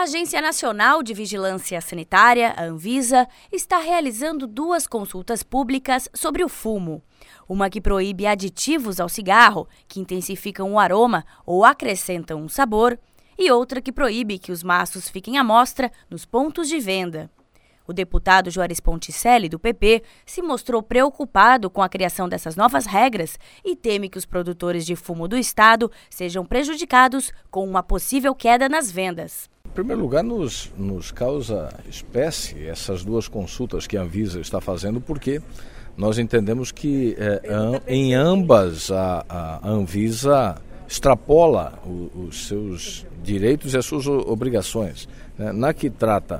Agência Nacional de Vigilância Sanitária, a Anvisa, está realizando 2 consultas públicas sobre o fumo. Uma que proíbe aditivos ao cigarro, que intensificam o aroma ou acrescentam um sabor, e outra que proíbe que os maços fiquem à mostra nos pontos de venda. O deputado Juarez Ponticelli, do PP, se mostrou preocupado com a criação dessas novas regras e teme que os produtores de fumo do estado sejam prejudicados com uma possível queda nas vendas. Em primeiro lugar, nos causa espécie essas 2 consultas que a Anvisa está fazendo, porque nós entendemos que em ambas a Anvisa extrapola os seus direitos e as suas obrigações. Na que trata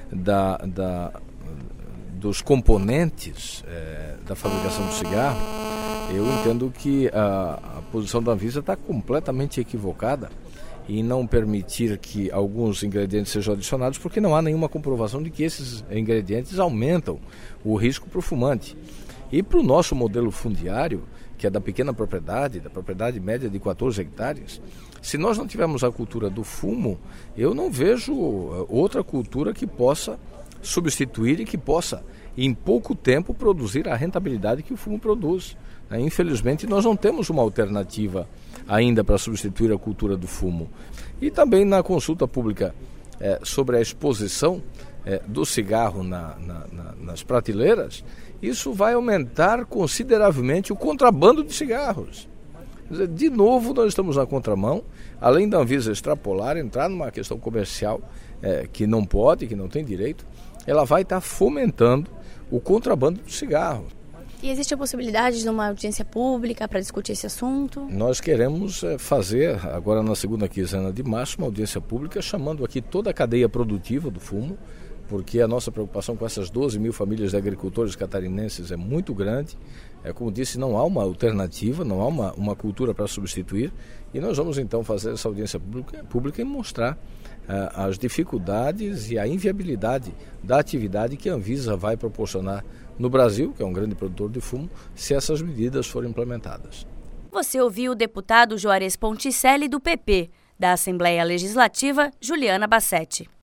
dos componentes da fabricação do cigarro, eu entendo que a posição da Anvisa está completamente equivocada em não permitir que alguns ingredientes sejam adicionados, porque não há nenhuma comprovação de que esses ingredientes aumentam o risco para o fumante. E para o nosso modelo fundiário, que é da pequena propriedade, da propriedade média de 14 hectares, se nós não tivermos a cultura do fumo, eu não vejo outra cultura que possa substituir e que possa, em pouco tempo, produzir a rentabilidade que o fumo produz. Infelizmente, nós não temos uma alternativa ainda para substituir a cultura do fumo. E também na consulta pública sobre a exposição do cigarro nas prateleiras, isso vai aumentar consideravelmente o contrabando de cigarros. De novo, nós estamos na contramão, além da Anvisa extrapolar, entrar numa questão comercial que não pode, que não tem direito, ela vai estar fomentando o contrabando do cigarro. E existe a possibilidade de uma audiência pública para discutir esse assunto? Nós queremos fazer, agora na segunda quinzena de março, uma audiência pública chamando aqui toda a cadeia produtiva do fumo, porque a nossa preocupação com essas 12 mil famílias de agricultores catarinenses é muito grande. Como disse, não há uma alternativa, não há uma cultura para substituir, e nós vamos então fazer essa audiência pública e mostrar as dificuldades e a inviabilidade da atividade que a Anvisa vai proporcionar no Brasil, que é um grande produtor de fumo, se essas medidas forem implementadas. Você ouviu o deputado Juarez Ponticelli, do PP, da Assembleia Legislativa, Juliana Bassetti.